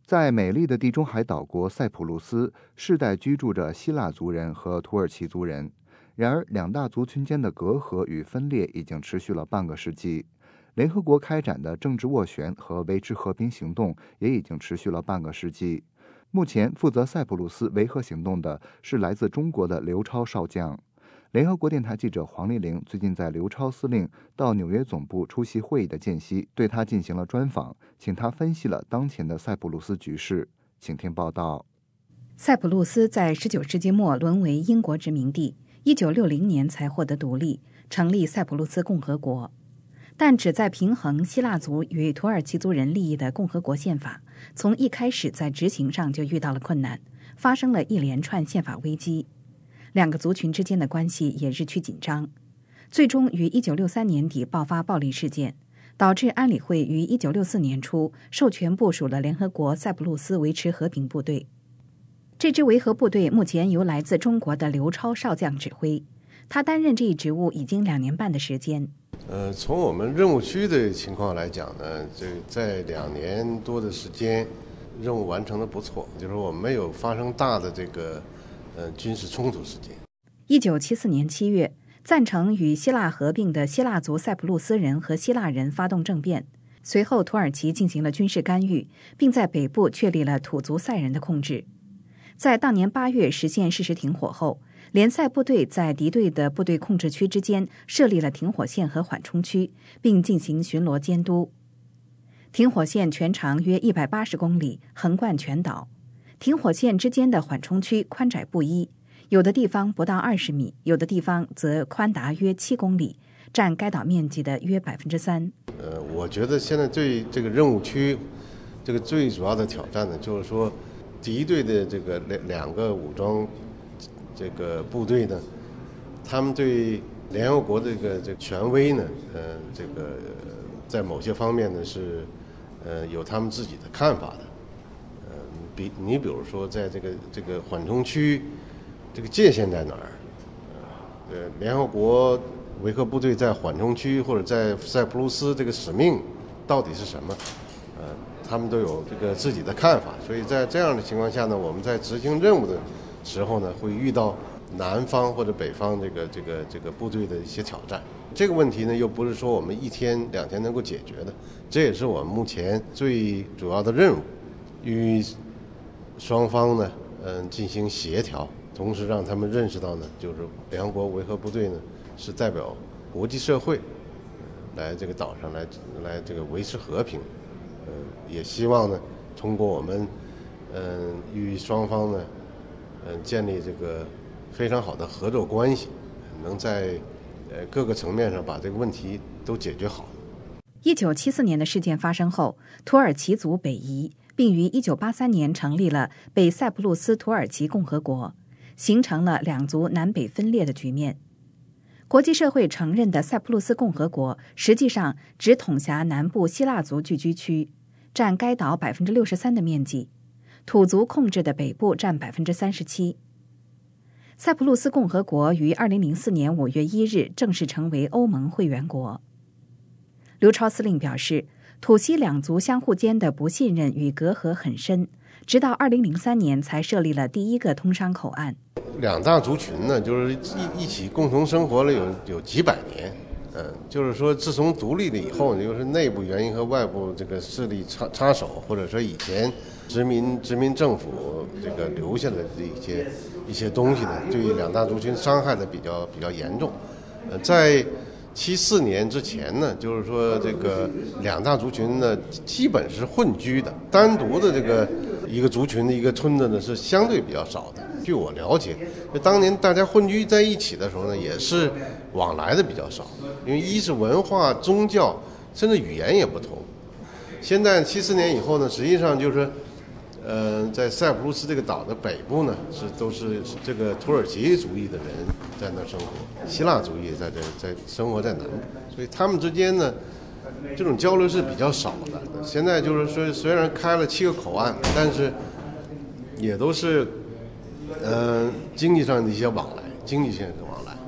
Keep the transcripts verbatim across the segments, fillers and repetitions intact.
在美丽的地中海岛国塞浦路斯，世代居住着希腊族人和土耳其族人。然而，两大族群间的隔阂与分裂已经持续了半个世纪。联合国开展的政治斡旋和维持和平行动也已经持续了半个世纪。目前负责塞浦路斯维和行动的是来自中国的刘超少将。联合国电台记者黄丽玲最近在刘超司令到纽约总部出席会议的间隙，对他进行了专访，请他分析了当前的塞浦路斯局势。请听报道。 塞浦路斯在十九世纪末沦为英国殖民地，一九六零年才获得独立，成立塞浦路斯共和国。但旨在平衡希腊族与土耳其族人利益的共和国宪法，从一开始在执行上就遇到了困难，发生了一连串宪法危机。两个族群之间的关系也日趋紧张，最终于一九六三年底爆发暴力事件，导致安理会于一九六四年初授权部署了联合国塞浦路斯维持和平部队。这支维和部队目前由来自中国的刘超少将指挥，他担任这一职务已经两年半的时间。 呃，从我们任务区的情况来讲呢，这在两年多的时间，任务完成的不错，就是我们没有发生大的这个呃军事冲突事件。 一九七四年七月，赞成与希腊合并的希腊族塞浦路斯人和希腊人发动政变，随后土耳其进行了军事干预，并在北部确立了土族塞人的控制。在当年八月实现事实停火后，联塞部队在敌对的部队控制区之间设立了停火线和缓冲区，并进行巡逻监督。停火线全长约一百八十公里，横贯全岛。停火线之间的缓冲区宽窄不一，有的地方不到二十米，有的地方则宽达约七公里，占该岛面积的约百分之三。 呃，我觉得现在对这个任务区，这个最主要的挑战呢，就是说，敌对的这个两两个武装这个部队呢，他们对联合国这个这个权威呢，呃，这个在某些方面呢是呃有他们自己的看法的。呃，比你比如说，在这个这个缓冲区，这个界限在哪儿？呃，联合国维和部队在缓冲区或者在塞浦路斯这个使命到底是什么？呃，他们都有这个自己的看法，所以在这样的情况下呢，我们在执行任务的时候呢，会遇到南方或者北方这个这个这个部队的一些挑战。这个问题呢，又不是说我们一天两天能够解决的，这也是我们目前最主要的任务，与双方呢，嗯，进行协调，同时让他们认识到呢，就是联合国维和部队呢是代表国际社会来这个岛上来来这个维持和平。呃，也希望呢，通过我们嗯与双方呢，嗯建立这个非常好的合作关系，能在呃各个层面上把这个问题都解决好。 一九七四年的事件发生后，土耳其族北移，并于一九八三年成立了北塞浦路斯土耳其共和国，形成了两族南北分裂的局面。国际社会承认的塞浦路斯共和国实际上只统辖南部希腊族聚居区，占该岛百分之六十三的面积，土族控制的北部占百分之三十七。塞浦路斯共和国于二零零四年五月一日正式成为欧盟会员国。刘超司令表示，土西两族相互间的不信任与隔阂很深，直到二零零三年才设立了第一个通商口岸。 两大族群呢，就是一一起共同生活了有有几百年，嗯，就是说自从独立了以后，就是内部原因和外部这个势力插插手，或者说以前殖民殖民政府这个留下的这一些一些东西呢，对于两大族群伤害的比较比较严重。呃，在七四年之前呢，就是说这个两大族群呢基本是混居的，单独的这个一个族群的一个村子呢是相对比较少的。据我了解，就当年大家混居在一起的时候呢，也是往来的比较少，因为一是文化、宗教，甚至语言也不同。现在七四年以后呢，实际上就是，呃，在塞浦路斯这个岛的北部呢，是都是这个土耳其族裔的人在那生活，希腊族裔在这在生活在南部，所以他们之间呢，这种交流是比较少的。现在就是说，虽然开了七个口岸，但是也都是。呃，经济上的一些往来，经济性的往来，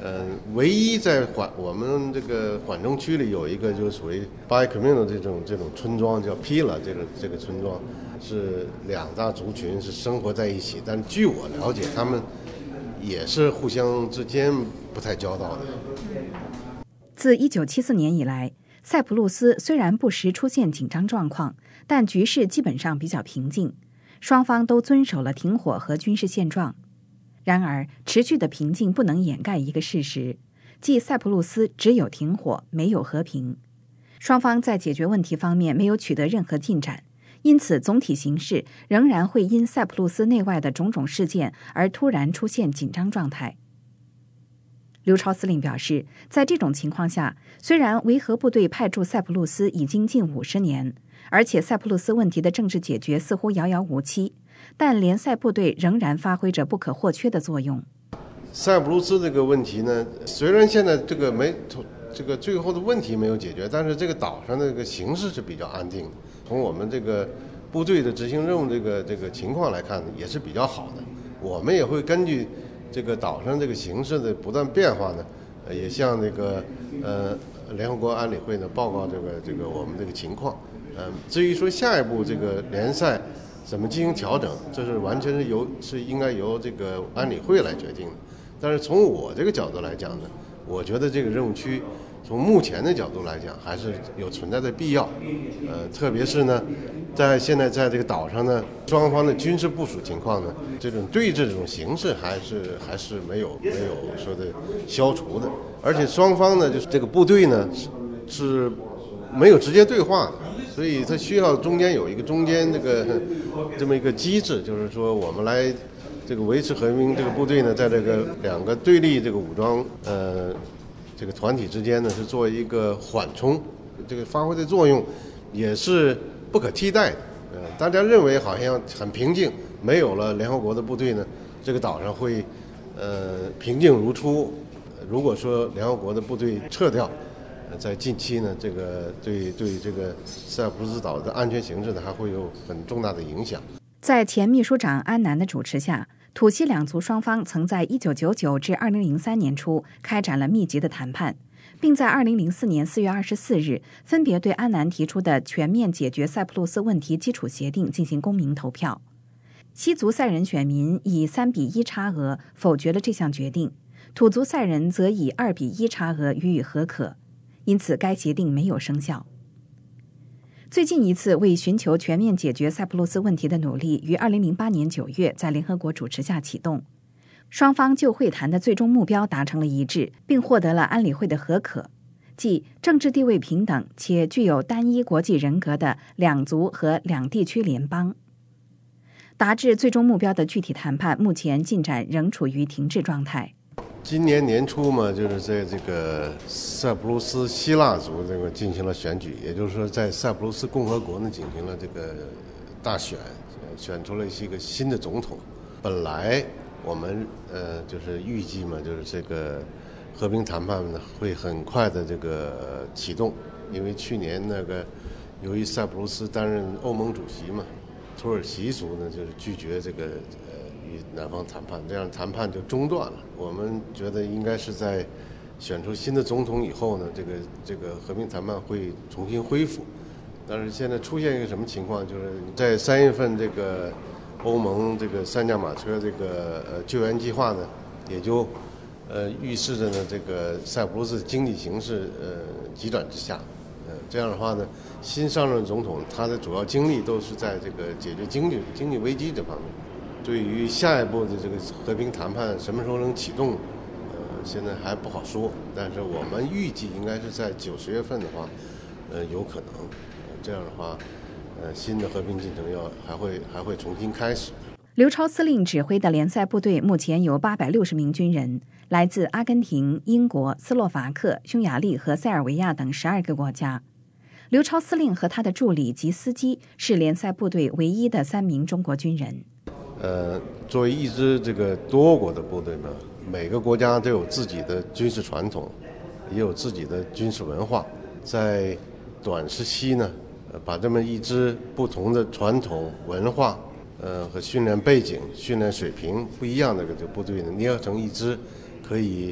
呃，唯一在缓我们这个缓冲区里有一个就是属于巴伊克明的这种这种村庄，叫皮拉，这个这个村庄是两大族群是生活在一起，但是据我了解，他们也是互相之间不太交道的。 自一九七四年以来，塞浦路斯虽然不时出现紧张状况，但局势基本上比较平静，双方都遵守了停火和军事现状。然而，持续的平静不能掩盖一个事实，即塞浦路斯只有停火，没有和平。双方在解决问题方面没有取得任何进展，因此总体形势仍然会因塞浦路斯内外的种种事件而突然出现紧张状态。刘超司令表示，在这种情况下，虽然维和部队派驻塞浦路斯已经近五十年，而且塞浦路斯问题的政治解决似乎遥遥无期，但联塞部队仍然发挥着不可或缺的作用。 塞浦路斯这个问题呢，虽然现在这个没这个最后的问题没有解决，但是这个岛上的这个形势是比较安定的。从我们这个部队的执行任务这个这个情况来看呢，也是比较好的。我们也会根据这个岛上这个形势的不断变化呢，呃，也向这个呃联合国安理会呢报告这个这个我们这个情况。嗯、呃，至于说下一步这个联赛怎么进行调整，这是完全是由是应该由这个安理会来决定的。但是从我这个角度来讲呢，我觉得这个任务区从目前的角度来讲还是有存在的必要。呃，特别是呢，在现在在这个岛上呢，双方的军事部署情况呢，这种对峙这种形式还是还是没有没有说的消除的，而且双方呢，就是这个部队呢是是没有直接对话的。所以它需要中间有一个中间这个这么一个机制，就是说我们来这个维持和平，这个部队呢，在这个两个对立这个武装呃这个团体之间呢，是做一个缓冲，这个发挥的作用也是不可替代的。呃，大家认为好像很平静，没有了联合国的部队呢，这个岛上会呃平静如初。如果说联合国的部队撤掉，在近期呢，这个对对这个塞浦路斯岛的安全形势呢，还会有很重大的影响。 在前秘书长安南的主持下，土西两族双方曾在一九九九至二零零三年初开展了密集的谈判，并在二零零四年四月二十四日分别对安南提出的全面解决塞浦路斯问题基础协定进行公民投票。西族塞人选民以三比一差额否决了这项决定，土族塞人则以二比一差额予以核可。因此该协定没有生效。最近一次为寻求全面解决塞浦路斯问题的努力于二零零八年九月在联合国主持下启动，双方就会谈的最终目标达成了一致，并获得了安理会的核可，即政治地位平等且具有单一国际人格的两族和两地区联邦。达至最终目标的具体谈判目前进展仍处于停滞状态。 今年年初嘛，就是在这个塞浦路斯希腊族这个进行了选举，也就是说在塞浦路斯共和国呢进行了这个大选，选出了一个新的总统。本来我们呃就是预计嘛，就是这个和平谈判呢会很快的这个启动，因为去年那个由于塞浦路斯担任欧盟主席嘛，土耳其族呢就是拒绝这个呃与南方谈判，这样谈判就中断了。我们觉得应该是在选出新的总统以后呢，这个这个和平谈判会重新恢复。但是现在出现一个什么情况，就是在三月份这个欧盟这个三驾马车这个呃救援计划呢，也就呃预示着呢这个塞浦路斯经济形势呃急转直下。呃这样的话呢，新上任总统他的主要精力都是在这个解决经济经济危机这方面。对于下一步的这个和平谈判什么时候能启动，呃，现在还不好说。但是我们预计应该是在九十月份的话，呃，有可能。呃、这样的话，呃，新的和平进程要还会还会重新开始。 刘超司令指挥的联赛部队目前有八百六十名军人，来自阿根廷、英国、斯洛伐克、匈牙利和塞尔维亚等十二个国家。刘超司令和他的助理及司机是联赛部队唯一的三名中国军人。 呃，作为一支这个多国的部队呢，每个国家都有自己的军事传统，也有自己的军事文化。在短时期呢，呃，把这么一支不同的传统文化，呃和训练背景、训练水平不一样的这个部队呢，捏合成一支可以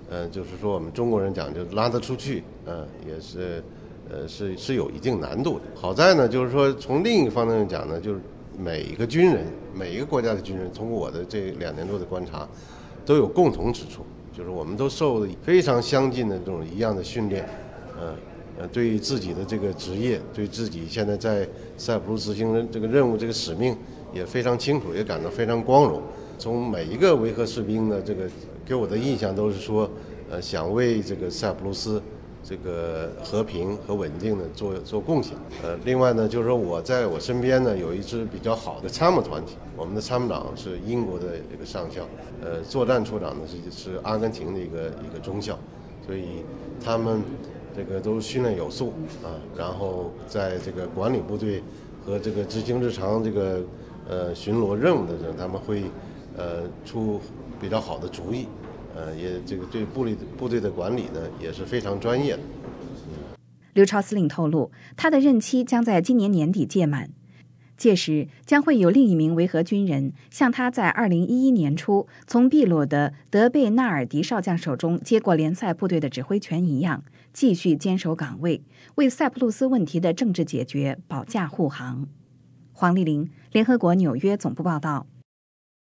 呃，就是说我们中国人讲就拉得出去，呃，也是，呃，是是有一定难度的。好在呢，就是说从另一方面讲呢，就是每一个军人，每一个国家的军人，通过我的这两年多的观察，都有共同之处，就是我们都受了非常相近的这种一样的训练，呃。呃，对于自己的这个职业，对自己现在在塞浦路斯执行这个任务、这个使命也非常清楚，也感到非常光荣。从每一个维和士兵的这个给我的印象都是说，呃，想为这个塞浦路斯这个和平和稳定的做做贡献。呃，另外呢，就是说我在我身边呢有一支比较好的参谋团体，我们的参谋长是英国的一个上校，呃，作战处长呢是是阿根廷的一个一个中校，所以他们。这个都训练有素啊，然后在这个管理部队和这个执行日常这个呃巡逻任务的时候，他们会呃出比较好的主意，呃也这个对部队部队的管理呢也是非常专业的。 刘超司令透露，他的任期将在今年年底届满，届时将会有另一名维和军人像他在二零一一年初从秘鲁的德贝纳尔迪少将手中接过联赛部队的指挥权一样，继续坚守岗位，为塞浦路斯问题的政治解决保驾护航。黄丽玲，联合国纽约总部报道。